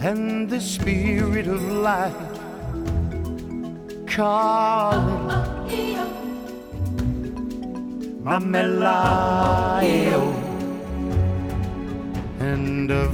and the spirit of life calling my melody, and